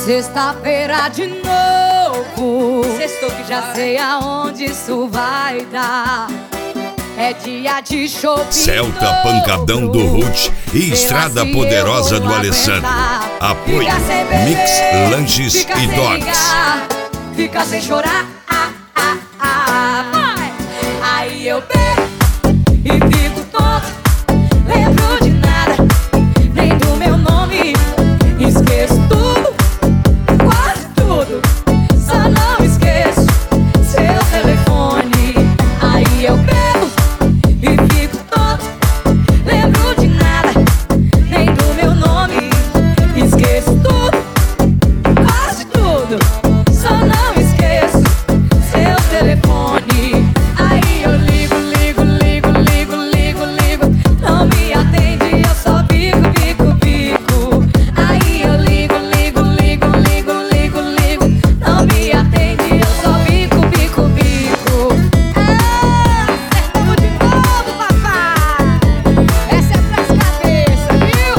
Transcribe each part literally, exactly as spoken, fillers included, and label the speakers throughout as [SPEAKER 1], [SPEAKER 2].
[SPEAKER 1] Sexta-feira de novo.
[SPEAKER 2] Sextou que
[SPEAKER 1] já sei aonde isso vai dar. É dia de shopping.
[SPEAKER 3] Celta Pancadão do Ruth e Estrada Poderosa do Alessandro. Apoio Mix Lanches
[SPEAKER 1] fica
[SPEAKER 3] e
[SPEAKER 1] sem
[SPEAKER 3] Dogs.
[SPEAKER 1] ligar, fica sem chorar. Ah, ah, ah. Aí eu bebo e fico tonto. Lembro de nada, nem do meu nome. Esqueço tudo, quase tudo. Só não esqueço seu telefone. Aí eu bebo e fico tonto. Lembro de nada, nem do meu nome. Esqueço tudo, quase tudo. Só não esqueço seu telefone. Aí eu ligo, ligo, ligo, ligo, ligo, ligo. Não me atende, eu só bico, bico, bico. Aí eu ligo, ligo, ligo, ligo, ligo, ligo. Não me atende, eu só bico, bico, bico. Ah, acertamos de novo, papai. Essa é pras cabeças, viu?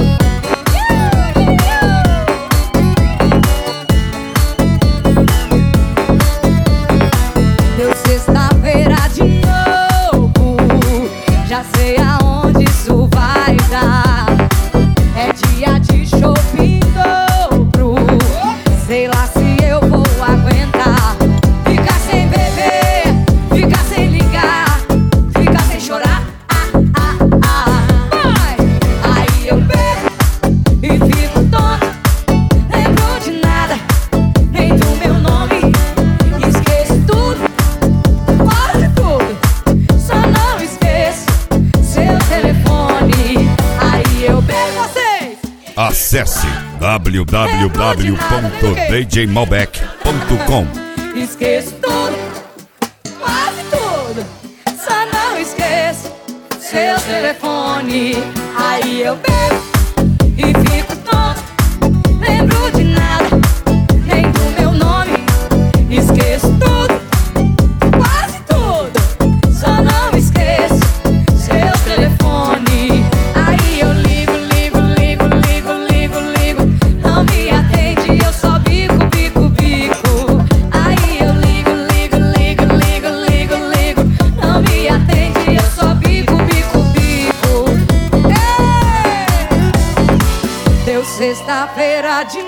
[SPEAKER 1] Deu sexta-feira de novo. Já sei aonde isso vai dar. É dia de shopping dobro. Sei lá se eu vou aguentar. Ficar sem beber, ficar sem ligar, ficar sem chorar. Ah, ah, ah. Vai! Aí eu bebo e fico tonto. Lembro de nada, nem do meu nome. Esqueço tudo, quase tudo. Só não esqueço seu telefone. Aí eu bebo vocês.
[SPEAKER 3] Acesse w w w ponto d j malbec ponto com.
[SPEAKER 1] Esqueço tudo, quase tudo. Só não esqueço seu telefone. Aí eu bebo e fico tonto. Lembro de nada, nem do meu nome. Esqueço tudo, quase tudo. Só não esqueço seu telefone. Aí eu ligo, ligo, ligo, ligo, ligo, ligo. Não me atende, eu só bico, bico, bico. Aí eu ligo, ligo, ligo, ligo, ligo, ligo. Não me atende, eu só bico, bico, bico. Ei! Deu sexta-feira de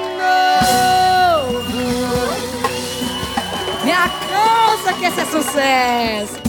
[SPEAKER 1] novo. Me alcança que esse é sucesso.